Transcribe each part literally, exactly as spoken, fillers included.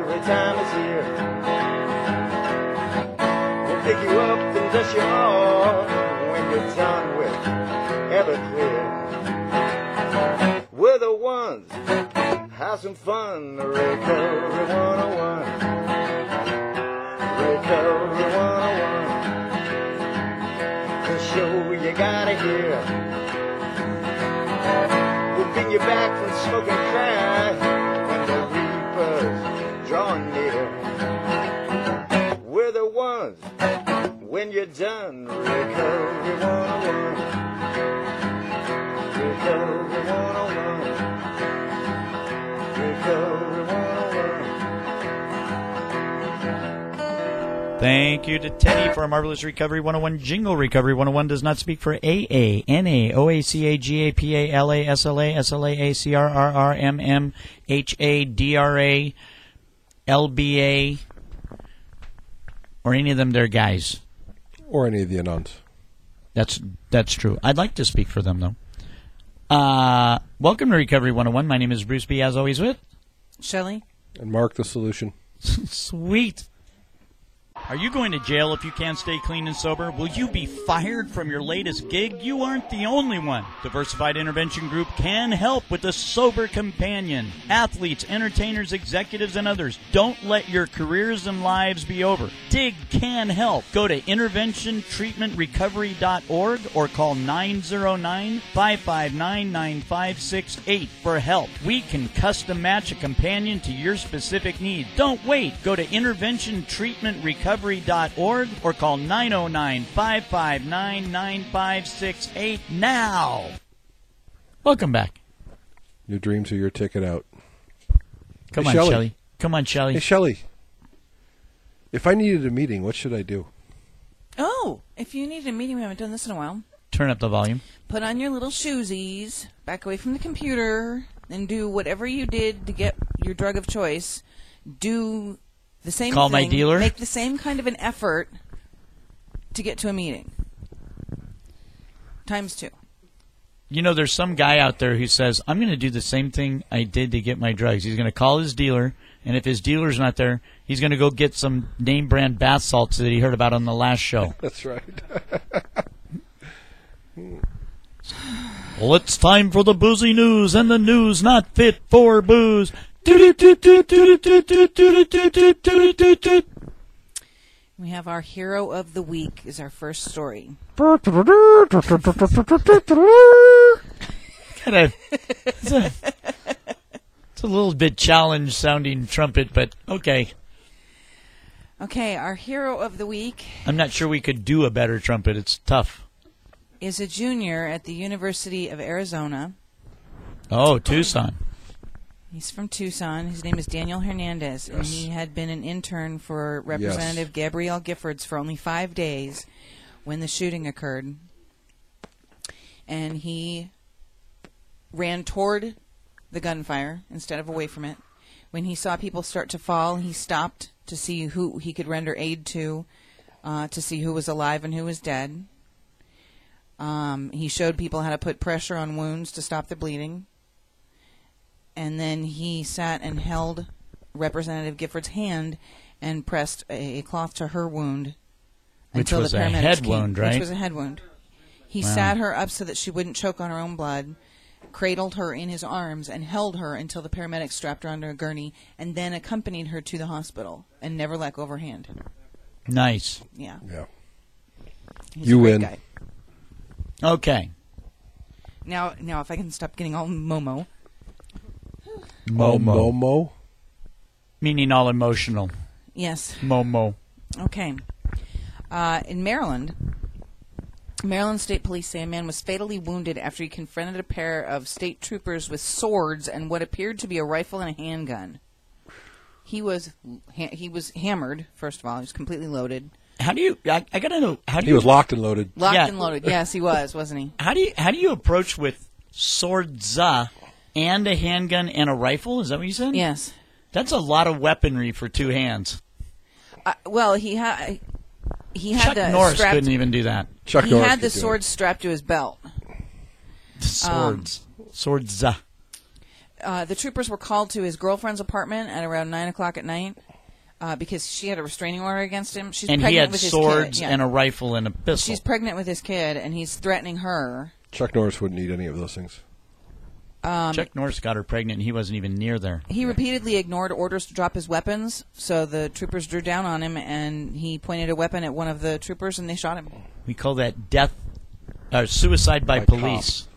recovery time is here. We'll pick you up and dust you off when you're done with Everclear. We're the ones, have some fun, Recovery one oh one. Recovery one oh one. The show you gotta hear. We'll bring you back from smoking crack when the reaper's drawing near. We're the ones, when you're done, Recovery one oh one. Recovery one oh one. Recovery one oh one. Thank you to Teddy for a marvelous Recovery one oh one jingle. Recovery one oh one does not speak for A A, N A, O A C A, G A P A, L A, S L A, S L A, A C R, R R, M M, H A, D R A, L B A, or any of them there guys. Or any of the anons. That's that's true. I'd like to speak for them, though. Uh, welcome to Recovery one oh one. My name is Bruce B. As always with Shelley. And Mark the Solution. Sweet. Are you going to jail if you can't stay clean and sober? Will you be fired from your latest gig? You aren't the only one. Diversified Intervention Group can help with the Sober Companion. Athletes, entertainers, executives, and others, don't let your careers and lives be over. D I G can help. Go to intervention treatment recovery dot org or call nine oh nine, five five nine, nine five six eight for help. We can custom match a companion to your specific needs. Don't wait. Go to intervention treatment recovery dot org or call nine oh nine, five five nine, nine five six eight now. Welcome back. Your dreams are your ticket out. Come hey, on, Shelley. Shelley. Come on, Shelley. Hey, Shelley. If I needed a meeting, what should I do? Oh, if you need a meeting, we haven't done this in a while. Turn up the volume. Put on your little shoesies, back away from the computer, and do whatever you did to get your drug of choice. Do the same Call thing. my dealer? Make the same kind of an effort to get to a meeting. Times two. You know, there's some guy out there who says, I'm going to do the same thing I did to get my drugs. He's going to call his dealer, and if his dealer's not there, he's going to go get some name brand bath salts that he heard about on the last show. That's right. Well, it's time for the boozy news, and the news not fit for booze. We have our hero of the week is our first story. kind of, it's a, it's a little bit challenge-sounding trumpet, but okay. Okay, our hero of the week I'm not sure we could do a better trumpet. It's tough. is a junior at the University of Arizona. Oh, Tucson. He's from Tucson. His name is Daniel Hernandez, and Yes. he had been an intern for Representative Yes. Gabrielle Giffords for only five days when the shooting occurred. And he ran toward the gunfire instead of away from it. When he saw people start to fall, he stopped to see who he could render aid to, uh, to see who was alive and who was dead. Um, he showed people how to put pressure on wounds to stop the bleeding. And then he sat and held Representative Gifford's hand and pressed a, a cloth to her wound Which until was the a paramedics head came, wound, right? Which was a head wound. He Wow. sat her up so that she wouldn't choke on her own blood, cradled her in his arms, and held her until the paramedics strapped her onto a gurney, and then accompanied her to the hospital and never let go of her hand. Nice. Yeah. Yeah. He's You a great win. guy. Okay. Now, now, if I can stop getting all Momo. Oh, Momo. Momo? Meaning all emotional. Yes. Momo. Okay. Uh, in Maryland, Maryland State Police say a man was fatally wounded after he confronted a pair of state troopers with swords and what appeared to be a rifle and a handgun. He was ha- he was hammered. First of all, he was completely loaded, How do you? I, I gotta know. How do He you? was locked and loaded. locked Yeah. and loaded. Yes, he was, wasn't he? How do you? How do you approach with swords uh, and a handgun and a rifle? Is that what you said? Yes. That's a lot of weaponry for two hands. Uh, well, he had he had Chuck the Norris strapped, couldn't even do that. Chuck he Norris had the could do it. sword strapped to his belt. Swords. Swords. Uh. Uh, the troopers were called to his girlfriend's apartment at around nine o'clock at night uh, because she had a restraining order against him. She's and pregnant he had with his swords kid. Yeah. and a rifle and a pistol. She's pregnant with his kid, and he's threatening her. Chuck Norris wouldn't need any of those things. Um, Chuck Norris got her pregnant, and he wasn't even near there. He repeatedly ignored orders to drop his weapons, so the troopers drew down on him, and he pointed a weapon at one of the troopers, and they shot him. We call that death, or suicide by, By police.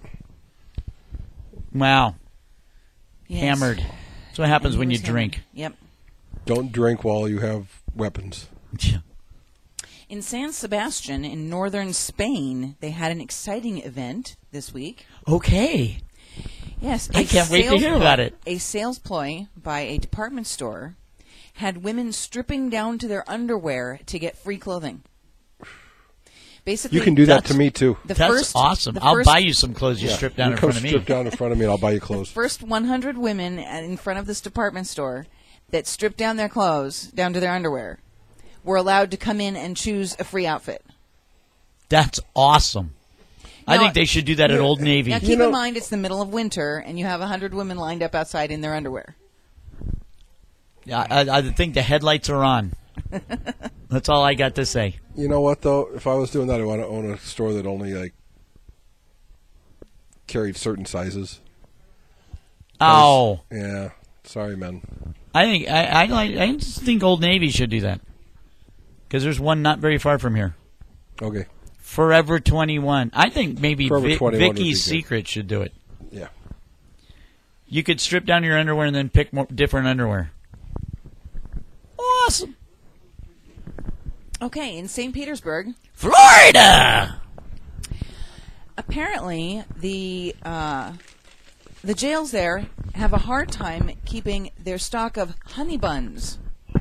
Wow. Yes. Hammered. That's what happens And he when you was hammered. drink. Yep. Don't drink while you have weapons. In San Sebastian, in northern Spain, they had an exciting event this week. Okay. Yes, I a can't wait to sales hear ploy- about it. A sales ploy by a department store had women stripping down to their underwear to get free clothing. Basically, You can do that That's- to me, too. the That's first, awesome. the I'll first- buy you some clothes you Yeah. strip down you in come front of me. strip down in front of me, and I'll buy you The clothes. first one hundred women at- in front of this department store that stripped down their clothes down to their underwear were allowed to come in and choose a free outfit. That's awesome. I Now- think they should do that at Old Navy. Now, You keep know- in mind it's the middle of winter, and you have one hundred women lined up outside in their underwear. Yeah, I, I think the headlights are on. That's all I got to say. You know what, though? If I was doing that, I'd want to own a store that only, like, carried certain sizes. Oh, Yeah. Sorry, man. I think I, I like. I just think Old Navy should do that because there's one not very far from here. Okay. Forever twenty-one. I think maybe Forever Vi- twenty-one would be Vicky's good. Secret should do it. Yeah. You could strip down your underwear and then pick more different underwear. Awesome. Okay, in Saint Petersburg, Florida. apparently the uh, the jails there have a hard time keeping their stock of honey buns.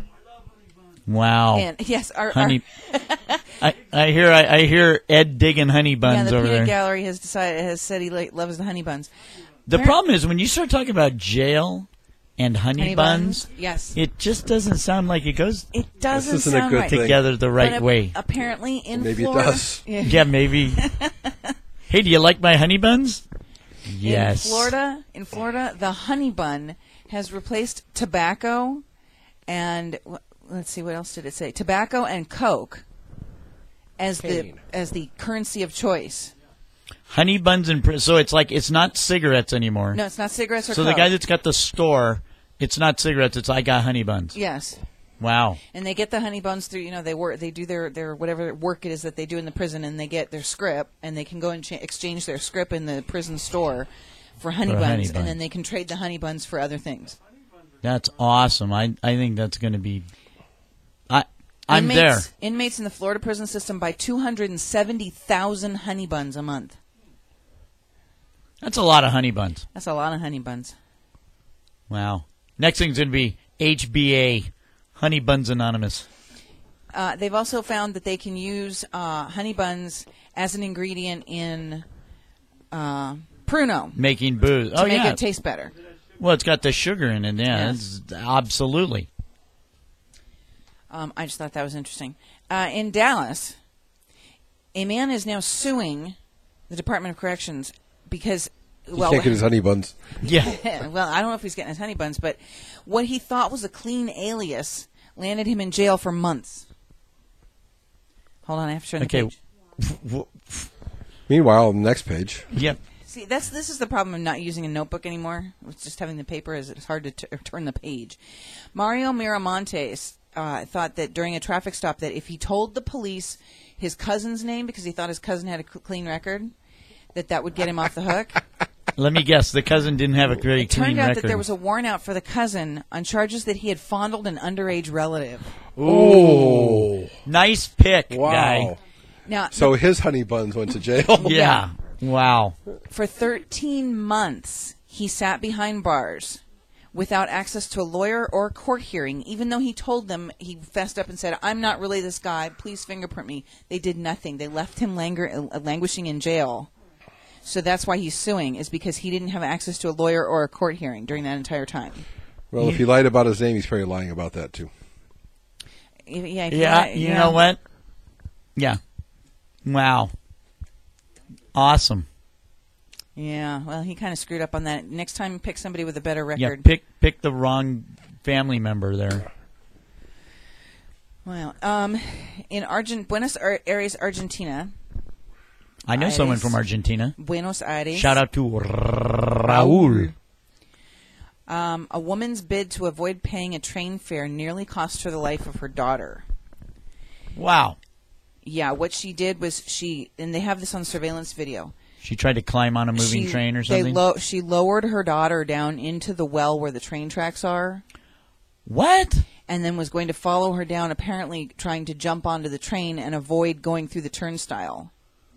Wow. And yes, our, Oh. honey. our I, I hear. I, I hear Ed digging honey yeah, buns the over peanut there. gallery has decided has said he like, loves the honey buns. The Appar- problem is when you start talking about jail and honey, Honey buns, buns, yes. it just doesn't sound like it goes It doesn't isn't a sound good right. thing. together the But right ap- way. Apparently, in Maybe it Florida, does. Yeah. Yeah, maybe. Hey, do you like my honey buns? Yes. In Florida, in Florida, the honey bun has replaced tobacco and wh- let's see, what else did it say? Tobacco and Coke as the Pain. as the currency of choice. Honey buns and pr- so it's like it's not cigarettes anymore. No, it's not cigarettes or so Coke. the guy that's got the store, it's not cigarettes. It's I got honey buns. yes. Wow. And they get the honey buns through, you know, they work, they do their, their whatever work it is that they do in the prison, and they get their script, and they can go and cha- exchange their script in the prison store for honey For a buns, honey and bun. then they can trade the honey buns for other things. That's awesome. I I think that's going to be. I I'm inmates, there. Inmates in the Florida prison system buy two hundred seventy thousand honey buns a month. That's a lot of honey buns. That's a lot of honey buns. Wow. Next thing's going to be H B A, Honey Buns Anonymous. Uh, they've also found that they can use uh, honey buns as an ingredient in uh, Pruno Making booze. to Oh make yeah. it taste better. Well, it's got the sugar in it. Yeah, Yes. it's- absolutely. Um, I just thought that was interesting. Uh, in Dallas, a man is now suing the Department of Corrections because, He well, can't get his honey buns. Yeah. well, I don't know if he's getting his honey buns, but what he thought was a clean alias landed him in jail for months. Hold on, I have to turn Okay. the page. Meanwhile, on the next page, Yep. See, that's this is the problem of not using a notebook anymore. It's just having the paper, is it's hard to t- turn the page. Mario Miramontes uh, thought that during a traffic stop that if he told the police his cousin's name because he thought his cousin had a c- clean record, that that would get him off the hook. Let me guess. The cousin didn't have a very It clean turned out record. that there was a warrant out for the cousin on charges that he had fondled an underage relative. oh, Nice pick, wow. guy. Now, So his honey buns went to jail. Yeah. Wow. for thirteen months, he sat behind bars without access to a lawyer or a court hearing, even though he told them, he fessed up and said, I'm not really this guy, please fingerprint me. They did nothing. They left him languor- uh, languishing in jail. So that's why he's suing, is because he didn't have access to a lawyer or a court hearing during that entire time. Well, if he lied about his name, he's probably lying about that too. If- Yeah, if Yeah, lie- you yeah. know what? Yeah. Wow. Awesome. Yeah, well, he kind of screwed up on that. Next time, pick somebody with a better Yeah, record. pick pick the wrong family member there. Well, um, in Argent Buenos Aires, Argentina. I know Aires. someone from Argentina. Buenos Aires. Shout out to Raul. Um, a woman's bid to avoid paying a train fare nearly cost her the life of her daughter. Wow. Yeah, what she did was she, and they have this on surveillance video. She tried to climb on a moving she, train or they something? Lo- she lowered her daughter down into the well where the train tracks are. What? And then was going to follow her down, apparently trying to jump onto the train and avoid going through the turnstile.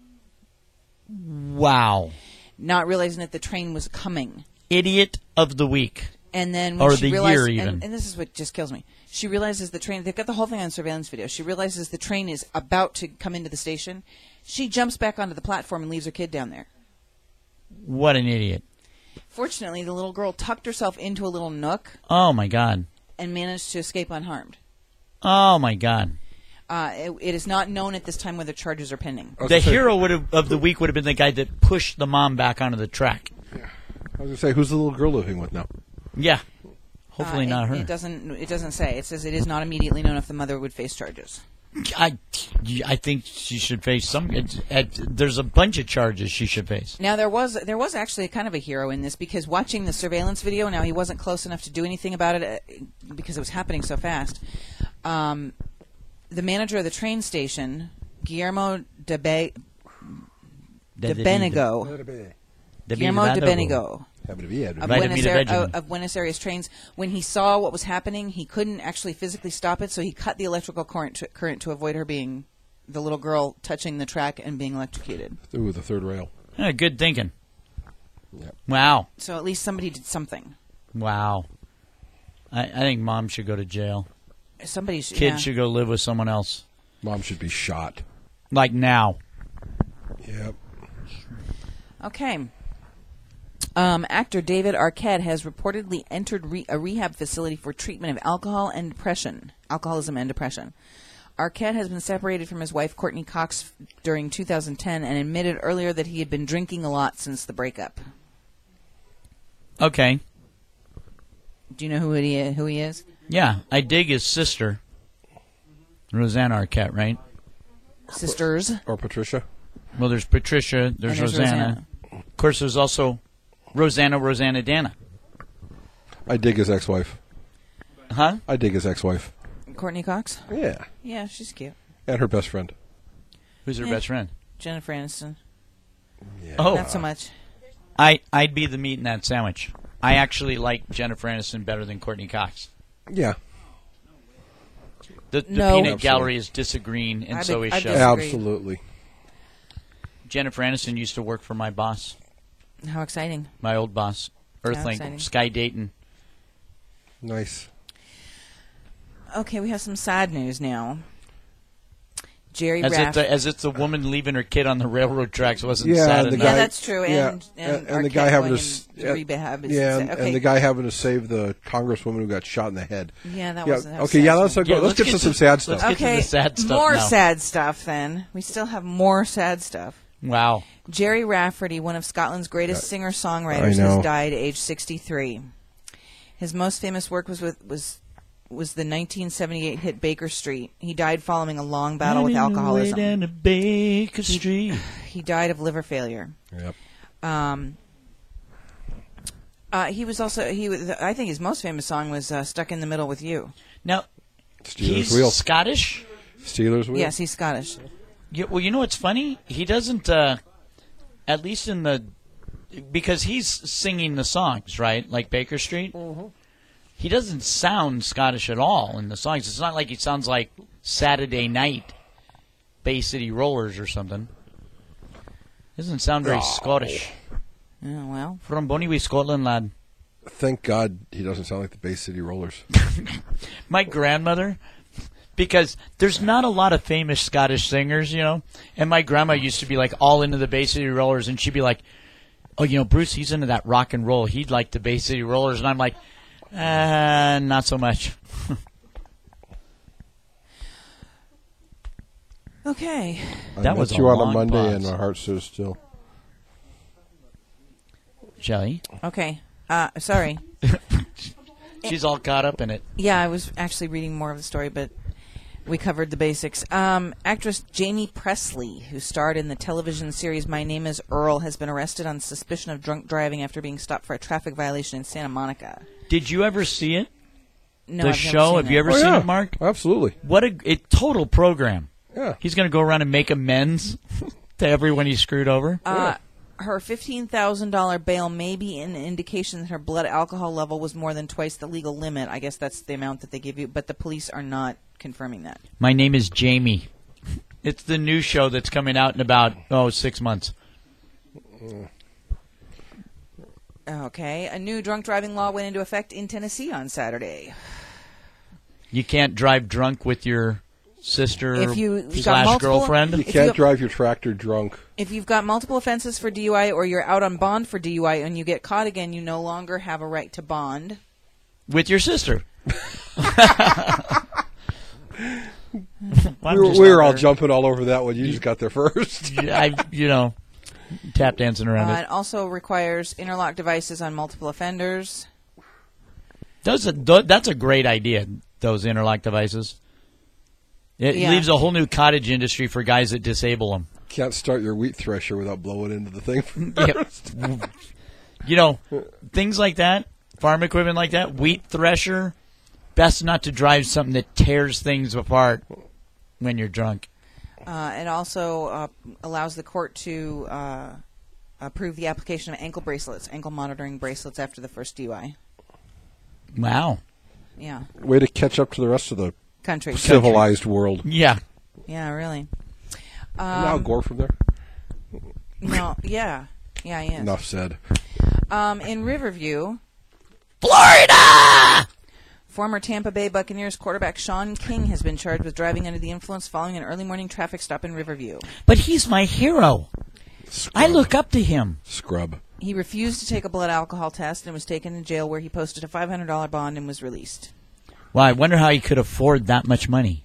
Wow. Not realizing that the train was coming. Idiot of the week. And then when Or she the realized, year, even. And, and this is what just kills me. She realizes the train, they've got the whole thing on surveillance video. She realizes the train is about to come into the station. She jumps back onto the platform and leaves her kid down there. What an idiot. Fortunately, the little girl tucked herself into a little nook Oh, my God. and managed to escape unharmed. Oh, my God. Uh, it, it is not known at this time whether charges are pending. I was The gonna say- hero would have, of the week would have been the guy that pushed the mom back onto the track. I was going to say, who's the little girl living with now? Yeah. Hopefully Uh, not it, her. It doesn't. It doesn't say. It says it is not immediately known if the mother would face charges. I, I think she should face some. It, it, there's a bunch of charges she should face. Now there was there was actually kind of a hero in this because watching the surveillance video. Now he wasn't close enough to do anything about it uh, because it was happening so fast. Um, the manager of the train station, Guillermo de, Be- de Benigo, Guillermo de Benigo. Happy to be Of Right, Buenos, Amita Aires, Benjamin. of, of Buenos Aires trains. When he saw what was happening, he couldn't actually physically stop it, so he cut the electrical current to, current to avoid her being the little girl touching the track and being electrocuted. Ooh, the third rail. Yeah, good thinking. Yep. Wow. So at least somebody did something. Wow. I, I think mom should go to jail. Somebody should. Kids yeah. should go live with someone else. Mom should be shot. Like now. Yep. Okay. Um, actor David Arquette has reportedly entered re- a rehab facility for treatment of alcohol and depression, alcoholism and depression. Arquette has been separated from his wife Courtney Cox f- during two thousand ten and admitted earlier that he had been drinking a lot since the breakup. Okay. Do you know who he is? Who he is? Yeah, I dig his sister, Rosanna Arquette, right? Sisters. Or Patricia. Well, there's Patricia, there's, And there's Rosanna. Rosanna. Of course, there's also Rosanna, Rosanna Dana. I dig his ex-wife. Huh? I dig his ex-wife. Courtney Cox? Yeah. Yeah, she's cute. And her best friend. Who's her Yeah. best friend? Jennifer Aniston. Yeah. Oh, Not so much. I, I'd be the meat in that sandwich. I actually like Jennifer Aniston better than Courtney Cox. Yeah. The, the No. peanut Absolutely. gallery is disagreeing, and I so be- is I Shelley. disagree. Absolutely. Jennifer Aniston used to work for my boss, How exciting. my old boss, exciting. Earthlink, Sky Dayton. Nice. Okay, we have some sad news now. Jerry As if, Raff. the, as if the woman leaving her kid on the railroad tracks wasn't Yeah, sad the enough. guy, Yeah, that's true, yeah, and- and and the Arquette guy having going to, s- into yeah, rehab is yeah, sad. and, Okay. and the guy having to save the congresswoman who got shot in the head. Yeah, that yeah, was. That was okay, sad yeah, too. let's, go, Yeah, let's, let's get get to some to- sad stuff. let's get to Okay, the sad stuff more now. sad stuff then. We still have more sad stuff. Wow. Jerry Rafferty, one of Scotland's greatest singer-songwriters, I know. has died at age sixty-three. His most famous work was with was was the nineteen seventy-eight hit Baker Street. He died following a long battle with alcoholism. Down to Baker Street. He died of liver failure. Yep. Um, uh, he was also he was. I think his most famous song was uh, "Stuck in the Middle with You." Now, Steelers he's wheel. Scottish. Steelers wheel. Yes, he's Scottish. Yeah, well, you know what's funny? He doesn't, uh, at least in the, because he's singing the songs, right? Like Baker Street. Mm-hmm. He doesn't sound Scottish at all in the songs. It's not like he sounds like Saturday Night, Bay City Rollers or something. Doesn't sound very Oh. Scottish. Oh, well, From Bonnyway, Scotland, lad. Thank God he doesn't sound like the Bay City Rollers. My grandmother, because there's not a lot of famous Scottish singers, you know, and my grandma used to be like all into the Bay City Rollers, and she'd be like, oh, you know, Bruce, he's into that rock and roll. He'd like the Bay City Rollers, and I'm like, uh, not so much. okay. I That met was a you on a long Monday pause. and my heart stood still. Shelley. Okay. Uh, sorry. She's all caught up in it. Yeah, I was actually reading more of the story, but we covered the basics. Um, actress Jamie Presley, who starred in the television series My Name is Earl, has been arrested on suspicion of drunk driving after being stopped for a traffic violation in Santa Monica. Did you ever see it? No, the I've show? Never seen Have you it. ever Oh, seen yeah. it, Mark? Absolutely. What a, a total program. Yeah. He's going to go around and make amends to everyone he screwed over. Uh, her fifteen thousand dollars bail may be an indication that her blood alcohol level was more than twice the legal limit. I guess that's the amount that they give you, but the police are not confirming that. My Name is Jamie. It's the new show that's coming out in about, oh, six months. Okay. A new drunk driving law went into effect in Tennessee on Saturday. You can't drive drunk with your sister If you got slash multiple- girlfriend. You If can't you- drive your tractor drunk. If you've got multiple offenses for D U I or you're out on bond for D U I and you get caught again, you no longer have a right to bond. With your sister. We were, we were all jumping all over that one. You just got there first. I, you know, tap dancing around Uh, it. it also requires interlock devices on multiple offenders. Those are, th- that's a great idea, those interlock devices. It Yeah. leaves a whole new cottage industry for guys that disable them. Can't start your wheat thresher without blowing into the thing. Yep. You know, things like that, farm equipment like that, wheat thresher, best not to drive something that tears things apart when you're drunk. Uh, it also uh, allows the court to uh, approve the application of ankle bracelets, ankle monitoring bracelets after the first D U I. Wow. Yeah. Way to catch up to the rest of the Country. civilized world. Yeah. Yeah, really. Now Um, Gore from there. no, yeah. Yeah, he is. Enough said. Um, in Riverview, Florida! former Tampa Bay Buccaneers quarterback Sean King has been charged with driving under the influence following an early morning traffic stop in Riverview. But he's my hero. Scrub. I look up to him. Scrub. He refused to take a blood alcohol test and was taken to jail where he posted a five hundred dollars bond and was released. Well, I wonder how he could afford that much money.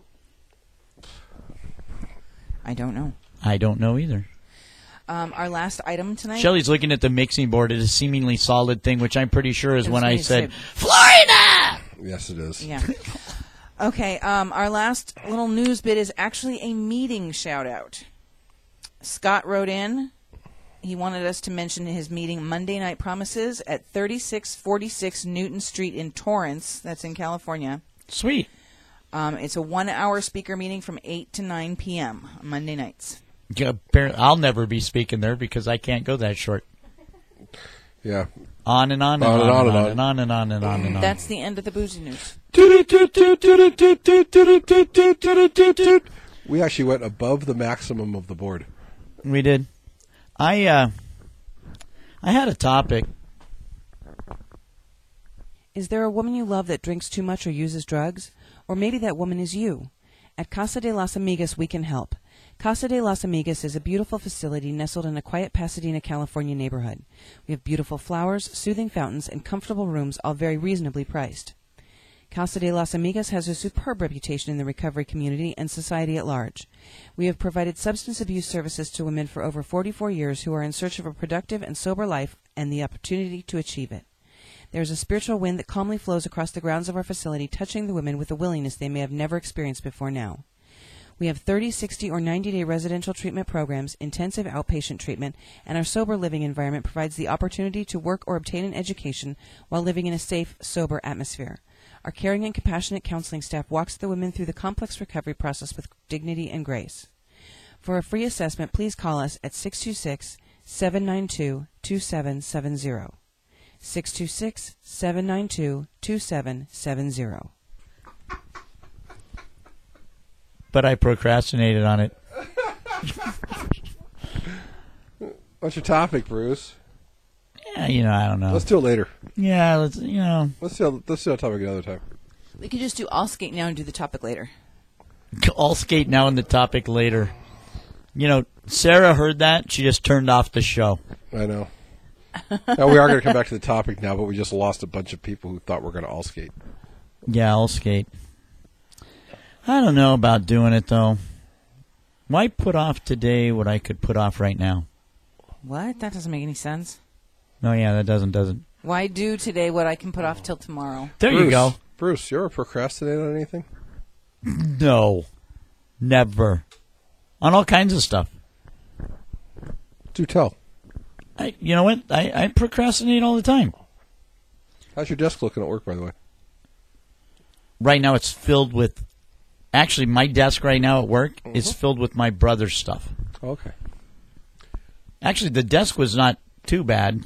I don't know. I don't know either. Um, our last item tonight. Shelley's looking at the mixing board at a seemingly solid thing, which I'm pretty sure is It was when I me to said, say- Florida! Yes, it is. Yeah. Okay, um, our last little news bit is actually a meeting shout-out. Scott wrote in. He wanted us to mention his meeting Monday Night Promises at thirty-six forty-six Newton Street in Torrance. That's in California. Sweet. Um, it's a one-hour speaker meeting from eight to nine p.m. on Monday nights. Yeah, apparently, I'll never be speaking there because I can't go that short. Yeah. On and on and on and on and on and on and on and on and on. That's the end of the boozy news. We actually went above the maximum of the board. We did. I uh, I had a topic. Is there a woman you love that drinks too much or uses drugs? Or maybe that woman is you. At Casa de las Amigas, we can help. Casa de las Amigas is a beautiful facility nestled in a quiet Pasadena, California neighborhood. We have beautiful flowers, soothing fountains, and comfortable rooms, all very reasonably priced. Casa de las Amigas has a superb reputation in the recovery community and society at large. We have provided substance abuse services to women for over forty-four years who are in search of a productive and sober life and the opportunity to achieve it. There is a spiritual wind that calmly flows across the grounds of our facility, touching the women with a willingness they may have never experienced before now. We have thirty, sixty, or ninety-day residential treatment programs, intensive outpatient treatment, and our sober living environment provides the opportunity to work or obtain an education while living in a safe, sober atmosphere. Our caring and compassionate counseling staff walks the women through the complex recovery process with dignity and grace. For a free assessment, please call us at six two six, seven nine two, two seven seven zero. six two six, seven nine two, two seven seven zero. But I procrastinated on it. What's your topic, Bruce? Yeah, you know, I don't know. Let's do it later. Yeah, let's, you know. Let's do let's do a topic another time. We could just do all skate now and do the topic later. I'll skate now and the topic later. You know, Sarah heard that. She just turned off the show. I know. Now we are going to come back to the topic now, but we just lost a bunch of people who thought we are going to all skate. Yeah, I'll skate. I don't know about doing it, though. Why put off today what I could put off right now? What? That doesn't make any sense. Oh, yeah, that doesn't, doesn't. Why do today what I can put off till tomorrow? There Bruce, you go. Bruce, you ever procrastinate on anything? No. Never. On all kinds of stuff. Do tell. I, you know what? I, I procrastinate all the time. How's your desk looking at work, by the way? Right now it's filled with... Actually, my desk right now at work Mm-hmm. is filled with my brother's stuff. Okay. Actually, the desk was not too bad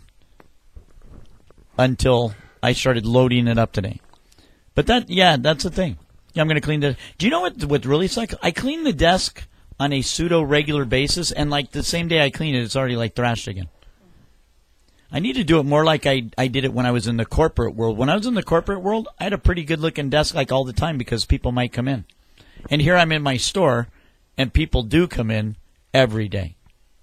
until I started loading it up today. But that, yeah, that's the thing. Yeah, I'm going to clean the... Do you know what what really sucks? I clean the desk on a pseudo-regular basis, and like the same day I clean it, it's already like thrashed again. I need to do it more like I, I did it when I was in the corporate world. When I was in the corporate world, I had a pretty good-looking desk like all the time because people might come in. And here I'm in my store, and people do come in every day.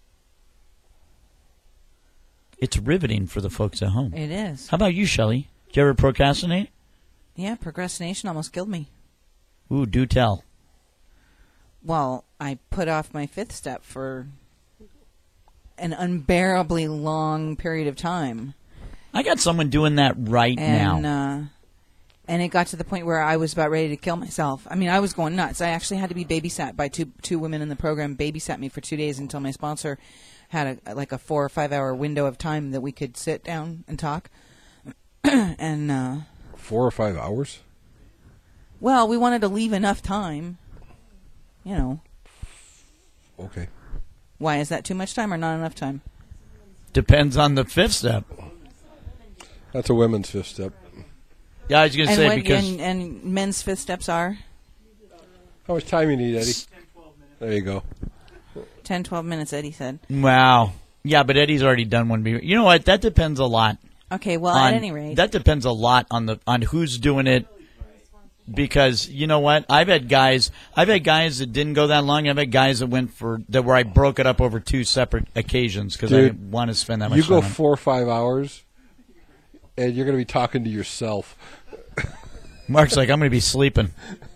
It's riveting for the folks at home. It is. How about you, Shelley? Do you ever procrastinate? Yeah, procrastination almost killed me. Ooh, do tell. Well, I put off my fifth step for an unbearably long period of time. I got someone doing that right and, now. Uh, and it got to the point where I was about ready to kill myself. I mean, I was going nuts. I actually had to be babysat by two two women in the program, babysat me for two days until my sponsor had a, like a four or five hour window of time that we could sit down and talk. and, uh... Four or five hours? Well, we wanted to leave enough time. You know. Okay. Why, is that too much time or not enough time? Depends on the fifth step. That's a women's fifth step. Yeah, I was going to And, say when, because... and, and men's fifth steps are? How much time you need, Eddie? There you go. ten, twelve minutes, Eddie said. Wow. Yeah, but Eddie's already done one. You know what? That depends a lot. Okay, well, on, at any rate. That depends a lot on the on who's doing it. Because you know what, I've had guys, I've had guys that didn't go that long. I've had guys that went for that where I broke it up over two separate occasions because I didn't want to spend that much You time. go on it. four or five hours, and you're going to be talking to yourself. Mark's like, I'm going to be sleeping.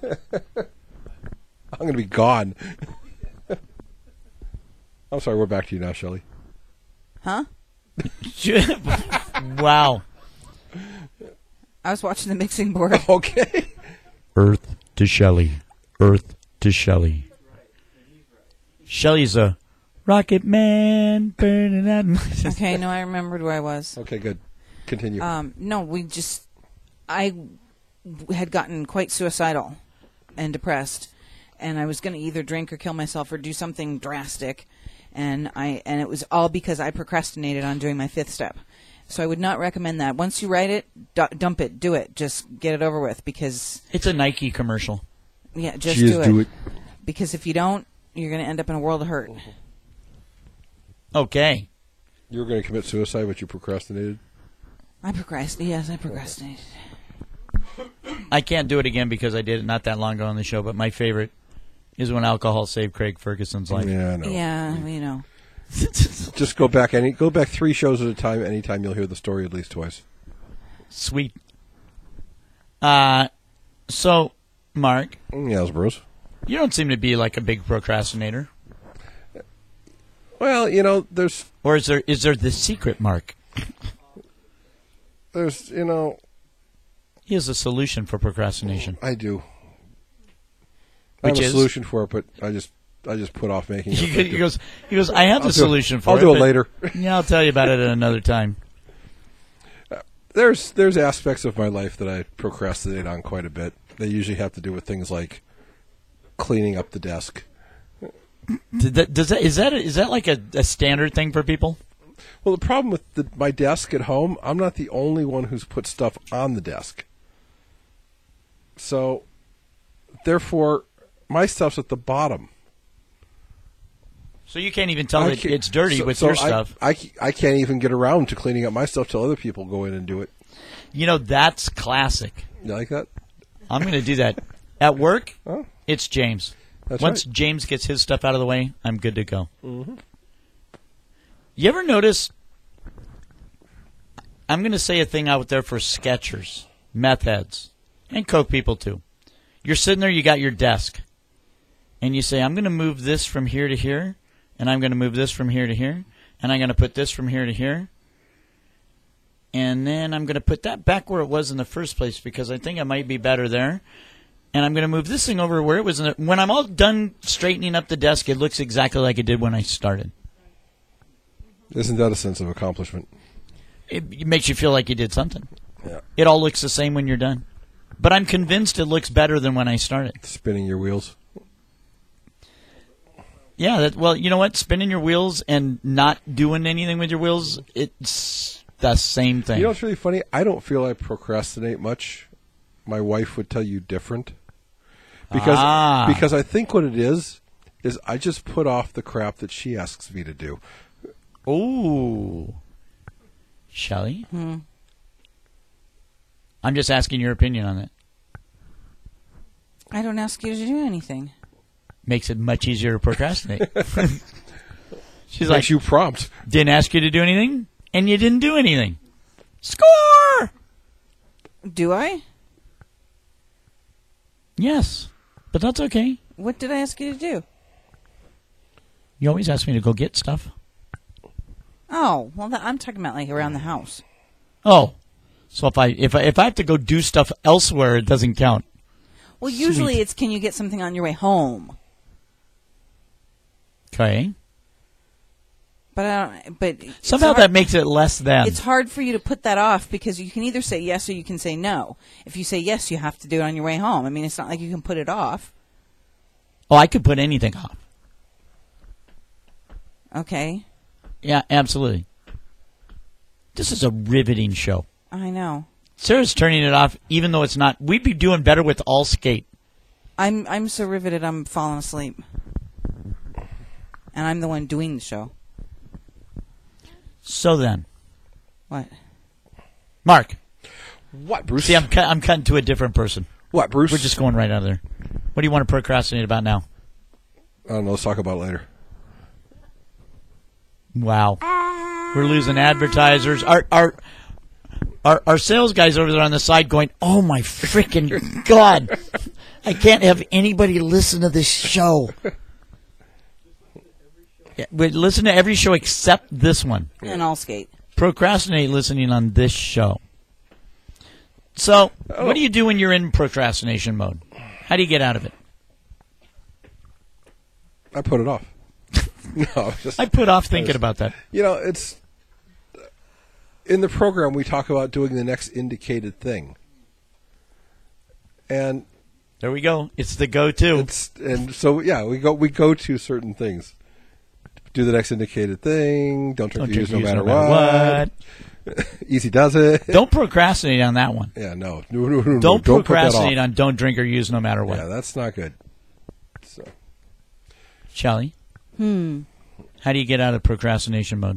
I'm going to be gone. I'm sorry. We're back to you now, Shelley. Huh? Wow. I was watching the mixing board. Okay. Earth to Shelley. Earth to Shelley. Shelley's a rocket man burning out. Okay, no, I remembered where I was. Okay, good. Continue. Um, no, we just... I had gotten quite suicidal and depressed, and I was going to either drink or kill myself or do something drastic, and I and it was all because I procrastinated on doing my fifth step. So I would not recommend that. Once you write it, d- dump it, do it. Just get it over with because... It's a Nike commercial. Yeah, just She is do it. do it. Because if you don't, you're going to end up in a world of hurt. Okay. You were going to commit suicide, but you procrastinated? I procrastinated. Yes, I procrastinated. I can't do it again because I did it not that long ago on the show, but my favorite is when alcohol saved Craig Ferguson's life. Yeah, I know. Yeah, you know. Just go back any go back three shows at a time. Anytime you'll hear the story at least twice. Sweet. Uh, so, Mark, Yes, Bruce. you don't seem to be like a big procrastinator. Well, you know, there's Or is there is there the secret, Mark? there's you know, He has a solution for procrastination. I do. I Which have a is? solution for it, but I just I just put off making it. He, he goes, he goes, I have I'll the do- solution for I'll it. do it but- later. Yeah, I'll tell you about it at another time. There's there's aspects of my life that I procrastinate on quite a bit. They usually have to do with things like cleaning up the desk. Did that, does that is that is that like a, a standard thing for people? Well, the problem with the, my desk at home, I'm not the only one who's put stuff on the desk. So, therefore, my stuff's at the bottom. So you can't even tell I that can't- it's dirty so- with so your I- stuff. I, I can't even get around to cleaning up my stuff till other people go in and do it. You know, that's classic. You like that? I'm going to do that. At work, Oh, it's James. that's Once right. James gets his stuff out of the way, I'm good to go. Mm-hmm. You ever notice? I'm going to say a thing out there for sketchers, meth heads, and coke people too. You're sitting there, you got your desk, and you say, I'm going to move this from here to here, and I'm going to move this from here to here, and I'm going to put this from here to here. And then I'm going to put that back where it was in the first place because I think I might be better there. And I'm going to move this thing over where it was. In the, when I'm all done straightening up the desk, it looks exactly like it did when I started. Isn't that a sense of accomplishment? It, it makes you feel like you did something. Yeah. It all looks the same when you're done. But I'm convinced it looks better than when I started. Spinning your wheels. Yeah, that, well, you know what? Spinning your wheels and not doing anything with your wheels, it's the same thing. You know what's really funny? I don't feel I procrastinate much. My wife would tell you different. Because Ah. because I think what it is, is I just put off the crap that she asks me to do. Ooh. Shelley? Hmm. I'm just asking your opinion on it. I don't ask you to do anything. Makes it much easier to procrastinate. She's Makes like, you prompt. didn't ask you to do anything, and you didn't do anything. Score! Do I? Yes, but that's okay. What did I ask you to do? You always ask me to go get stuff. Oh, well, that, I'm talking about like around the house. Oh, so if I if I if I have to go do stuff elsewhere, it doesn't count. Well, usually Sweet. it's can you get something on your way home? Okay. But I don't, but it's Somehow hard- that makes it less than. It's hard for you to put that off because you can either say yes or you can say no. If you say yes, you have to do it on your way home. I mean, it's not like you can put it off. Oh, I could put anything off. Okay, Yeah, absolutely. This is a riveting show. I know. Sarah's turning it off, even though it's not. We'd be doing better with all skate. I'm I'm so riveted I'm falling asleep, and I'm the one doing the show. So then, What? Mark. What, Bruce? See, I'm cut, I'm cutting to a different person. What, Bruce? We're just going right out of there. What do you want to procrastinate about now? I don't know. Let's talk about it later. Wow, we're losing advertisers. Our our our, our sales guys over there on the side going, "Oh my freaking god! I can't have anybody listen to this show." Yeah, we listen to every show except this one. And I'll skate. Procrastinate listening on this show. So, Oh. what do you do when you're in procrastination mode? How do you get out of it? I put it off. no, just I put off thinking about that. you know, it's in the program we talk about doing the next indicated thing, and There we go. It's the go-to. it's and so yeah, we go we go to certain things. Do the next indicated thing. Don't drink Don't or drink use or no use matter, no matter what. Easy does it. Don't procrastinate on that one. Yeah, no, no, no, no, no. Don't, Don't put that procrastinate off. on don't drink or use no matter what. Yeah, that's not good. So Shelley, Hmm. how do you get out of procrastination mode?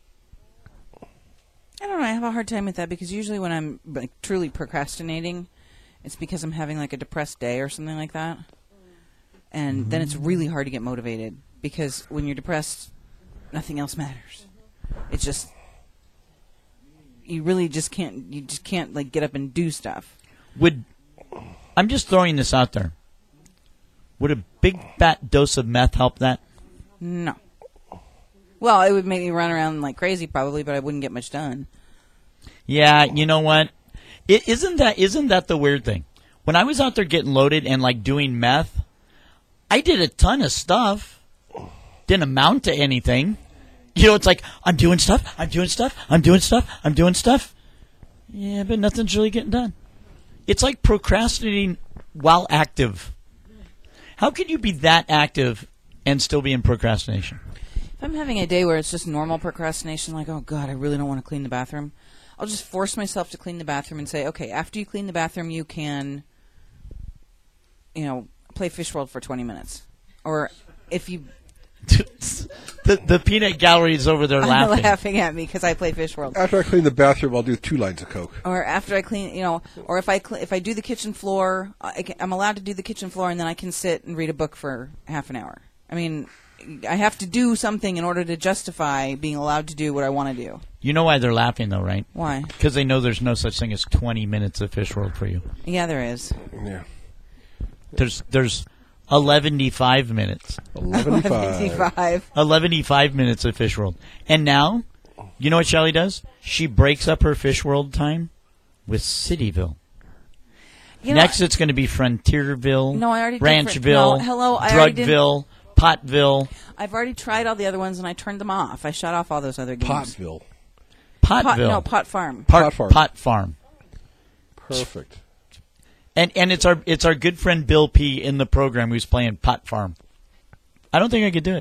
I don't know. I have a hard time with that because usually when I'm like truly procrastinating, it's because I'm having like a depressed day or something like that, and Mm-hmm. then it's really hard to get motivated because when you're depressed, nothing else matters. It's just you really just can't. You just can't like get up and do stuff. Would I'm just throwing this out there. Would a big fat dose of meth help that? No. Well, it would make me run around like crazy probably, but I wouldn't get much done. Yeah, you know what? It, isn't that isn't that the weird thing? When I was out there getting loaded and like doing meth, I did a ton of stuff. Didn't amount to anything. You know, it's like I'm doing stuff, I'm doing stuff, I'm doing stuff, I'm doing stuff. Yeah, but nothing's really getting done. It's like procrastinating while active. How can you be that active and still be in procrastination? If I'm having a day where it's just normal procrastination, like, oh, God, I really don't want to clean the bathroom, I'll just force myself to clean the bathroom and say, okay, after you clean the bathroom, you can, you know, play Fish World for twenty minutes. Or if you... the the peanut gallery is over there laughing. laughing at me because I play Fish World. after I clean the bathroom, I'll do two lines of Coke. Or after I clean, you know, or if I cl- if I do the kitchen floor, I can, I'm allowed to do the kitchen floor, and then I can sit and read a book for half an hour. I mean, I have to do something in order to justify being allowed to do what I want to do. You know why they're laughing, though, right? Why? Because they know there's no such thing as twenty minutes of Fish World for you. Yeah, there is. Yeah, There's there's eleven-five minutes. eleven five. fifty-five. eleven-five minutes of Fish World. And now, You know what Shelly does? She breaks up her Fish World time with Cityville. You know, Next, it's going to be Frontierville, No, I already did Ranchville, Fron- no, hello, I already did- Drugville, Potville. I've already tried all the other ones, and I turned them off. I shut off all those other games. Potville. Potville. Pot, no, Pot Farm. Pot, Pot Farm. Pot Farm. Perfect. And and it's our it's our good friend Bill P. in the program who's playing Pot Farm. I don't think I could do it.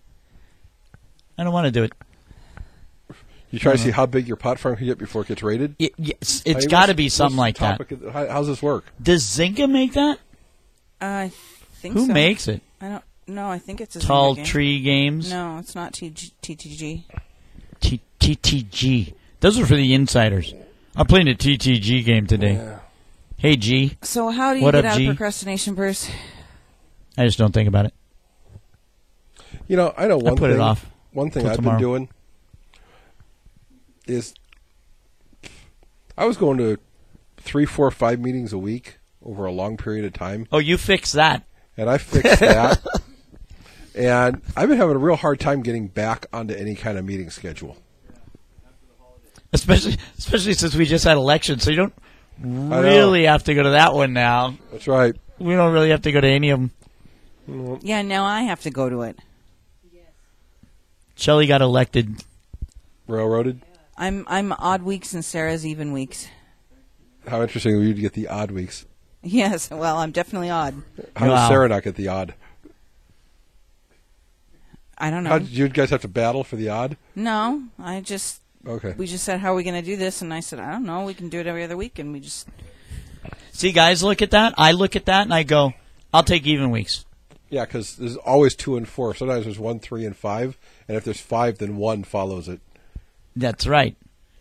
I don't want to do it. You try to see how big your pot farm can get before it gets rated? It it's I it's mean, got to what's- be something like what's the that. topic of- how, how's this work? Does Zynga make that? I think Who so. makes it? I don't. No, I think it's a Tall Zynga game. Tree Games? No, it's not T G, T T G. T- TTG. Those are for the insiders. I'm playing a T T G game today. Yeah. Hey, G. So how do you What get up, out G? of procrastination, Bruce? I just don't think about it. You know, I know one put thing. it off One thing till I've tomorrow. been doing is I was going to three, four, five meetings a week over a long period of time, Oh, you fix that. and I fixed that. And I've been having a real hard time getting back onto any kind of meeting schedule. Especially especially since we just had elections, so you don't know. really have to go to that one now. That's right. We don't really have to go to any of them. Yeah, now I have to go to it. Shelley got elected. Railroaded. I'm I'm odd weeks and Sarah's even weeks. How interesting of you to get the odd weeks. Yes, well, I'm definitely odd. How does Wow. Sarah not get the odd? I don't know. How did you guys have to battle for the odd? No, I just Okay. we just said how are we going to do this, and I said I don't know. We can do it every other week, and we just See, guys, look at that. I look at that and I go, I'll take even weeks. Yeah, because there's always two and four. Sometimes there's one, three, and five. And if there's five, then one follows it. That's right.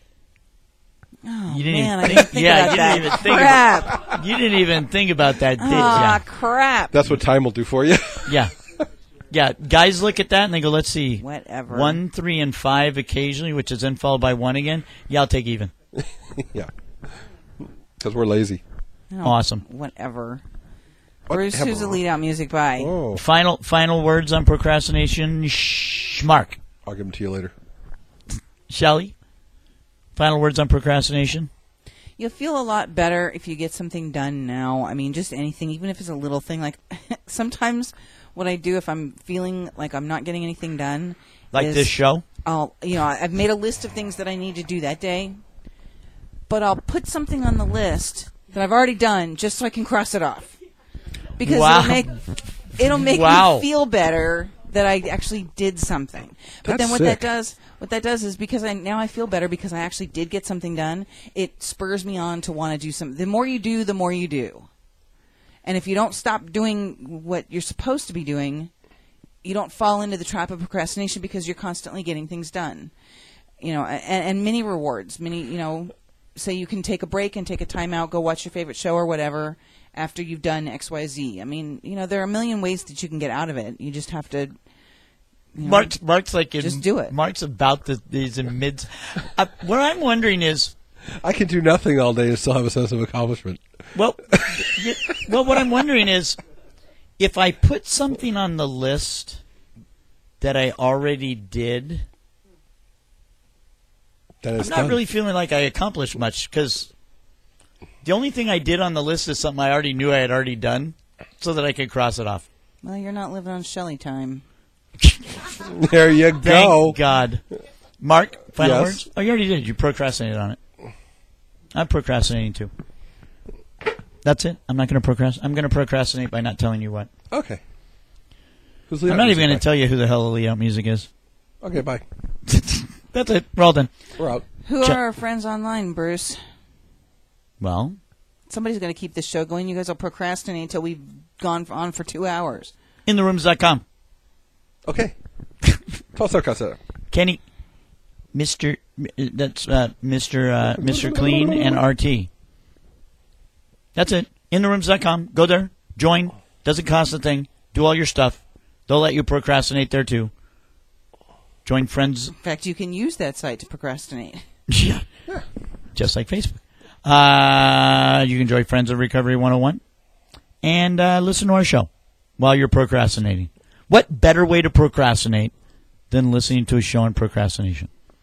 oh You didn't man, even I think, didn't think yeah, about you that. didn't even think crap. about, you didn't even think about that, did Ah, ya? crap. That's what time will do for you. Yeah. Yeah, guys look at that and they go, let's see. Whatever. One, three, and five occasionally, which is then followed by one again. Yeah, I'll take even. Yeah. Because we're lazy. Oh, Awesome. Whatever. Bruce, Whatever. who's the lead out music by? Oh, Final final words on procrastination. Shh, Mark. I'll give them to you later. Shelley? Final words on procrastination? You'll feel a lot better if you get something done now. I mean, just anything, even if it's a little thing. Like, sometimes what I do if I'm feeling like I'm not getting anything done. Like is this show? I'll, you know, I've made a list of things that I need to do that day, but I'll put something on the list that I've already done just so I can cross it off. Because Wow. it'll make, it'll make Wow. me feel better that I actually did something. But That's then what sick. that does, what that does is because I now I feel better because I actually did get something done. It spurs me on to want to do something. The more you do, the more you do. And if you don't stop doing what you're supposed to be doing, you don't fall into the trap of procrastination because you're constantly getting things done. You know, and, and many rewards, many, you know, say you can take a break and take a time out, go watch your favorite show or whatever after you've done X Y Z. I mean, you know, there are a million ways that you can get out of it. You just have to, you know, Mark's, Mark's like in, just do it. Mark's about the, these in mid. Uh, what I'm wondering is, I can do nothing all day and still have a sense of accomplishment. well, y- well, what I'm wondering is, if I put something on the list that I already did, Then I'm it's not done. really feeling like I accomplished much because the only thing I did on the list is something I already knew I had already done, so that I could cross it off. well, you're not living on Shelley time. There you Thank go. God. Mark, final Yes. words? Oh, you already did. You procrastinated on it. I'm procrastinating too. That's it. I'm not going to procrastinate. I'm going to procrastinate by not telling you what. Okay. Who's I'm not even going to tell you who the hell the Leout music is. Okay, bye. That's it. We're all done. We're out. Who Check. are our friends online, Bruce? Well, Somebody's going to keep this show going. You guys will procrastinate until we've gone for, on for two hours. in the rooms dot com. Okay. Toss our cassette. Kenny, Mister That's uh, Mister Uh, Mister Clean and R T. That's it. in the rooms dot com. Go there. Join. Doesn't cost a thing. Do all your stuff. They'll let you procrastinate there too. Join friends. In fact, you can use that site to procrastinate. Yeah. Just like Facebook. Uh, you can join Friends of Recovery one oh one and uh, listen to our show while you're procrastinating. What better way to procrastinate than listening to a show on procrastination?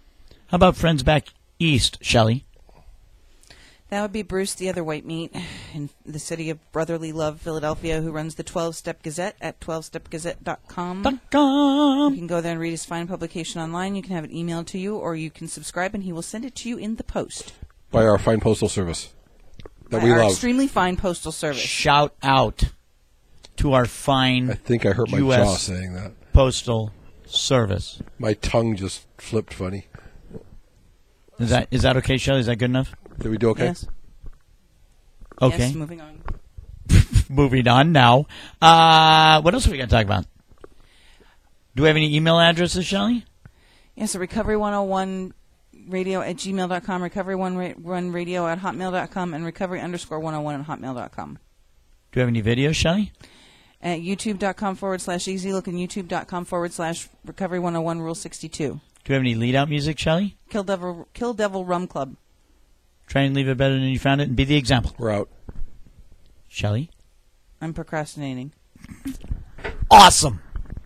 How about friends back east, Shelley? That would be Bruce, the other white meat, in the city of brotherly love, Philadelphia, who runs the twelve-Step Gazette at twelve step gazette dot com. .com. You can go there and read his fine publication online. You can have it emailed to you, or you can subscribe, and he will send it to you in the post. By our fine postal service that By we our love. extremely fine postal service. Shout out to our fine I think I hurt my U S jaw saying that. Postal Service. My tongue just flipped funny. Is that is that okay, Shelley? Is that good enough? Did we do okay? Yes. Okay. Yes, moving on. Moving on now. Uh, what else are we going to talk about? Do we have any email addresses, Shelley? Yes, so recovery one oh one radio at gmail dot com, recovery one radio at hotmail dot com, and recovery underscore one oh one at hotmail dot com. Do we have any videos, Shelley? At youtube dot com forward slash easy look and youtube dot com forward slash recovery one oh one rule sixty-two. Do we have any lead-out music, Shelley? Kill Devil, Kill Devil Rum Club. Try and leave it better than you found it and be the example. We're out. Shelley? I'm procrastinating. Awesome.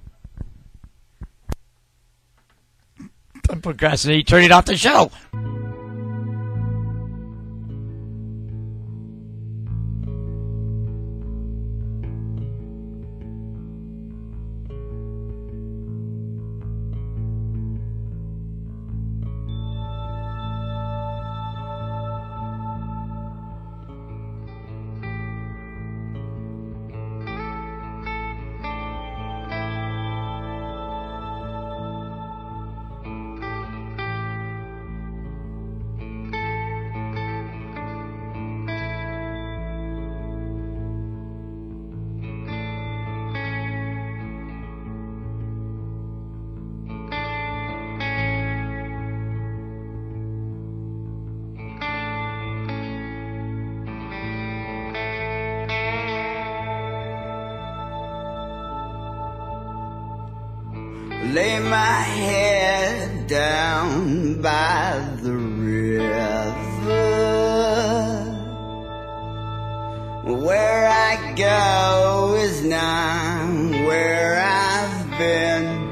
I'm procrastinating. Turning off the show. Lay my head down by the river, where I go is not where I've been.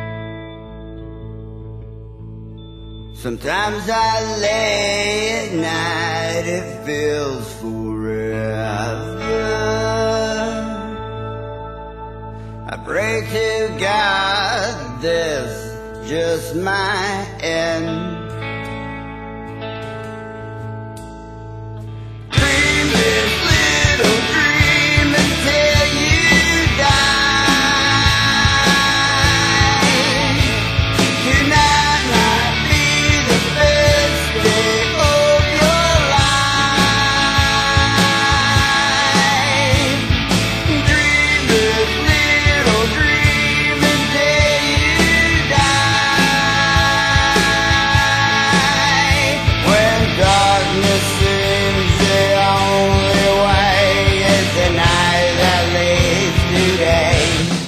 Sometimes I lay at night, it feels forever. I pray to God this just my end. Dream this little dream until you die. Tonight might be the best day of your life. Dream this little dream until you die. When darkness seems the only way, it's the night that leads today.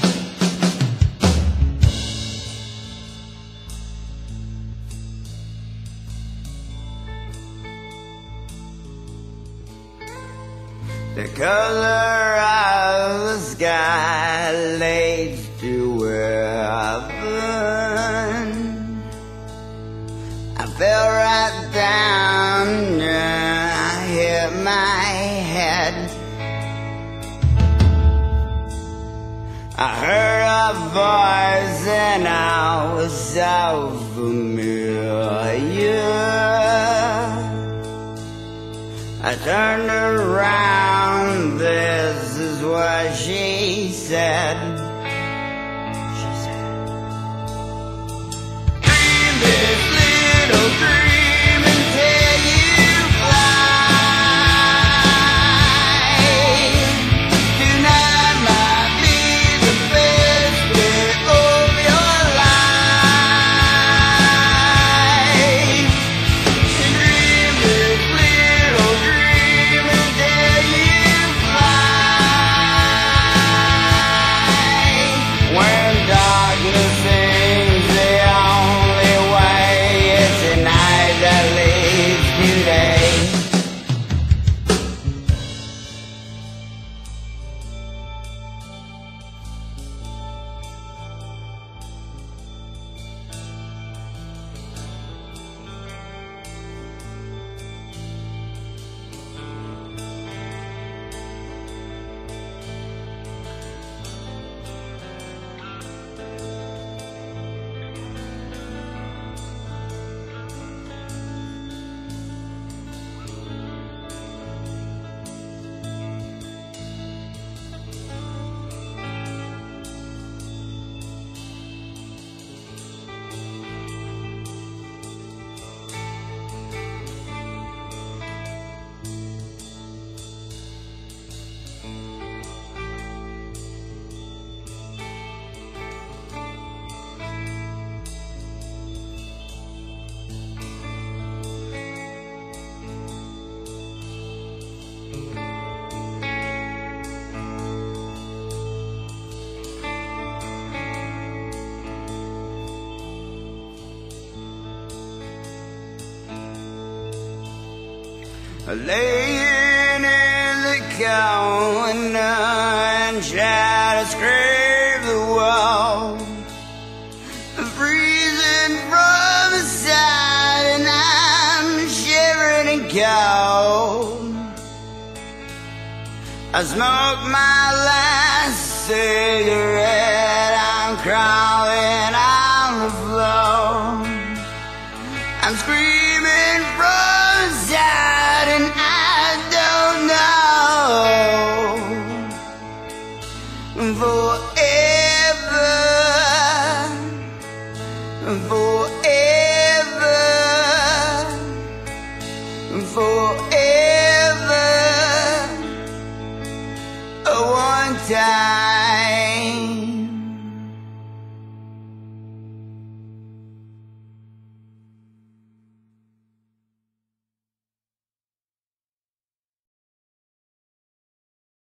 The color of the sky leads to heaven. I fell right down and I hit my head. I heard a voice and I was so familiar. I turned around, this is what she said. She said, dream this little dream until you fly. Tonight might be the best day of your life. Dream this little dream until you fly. laying in the corner and try to scrape the wall, freezing from the side, and I'm shivering and cold. I smoke my last cigarette, I'm crawling on the floor, I'm screaming from the side, and I don't know forever, forever.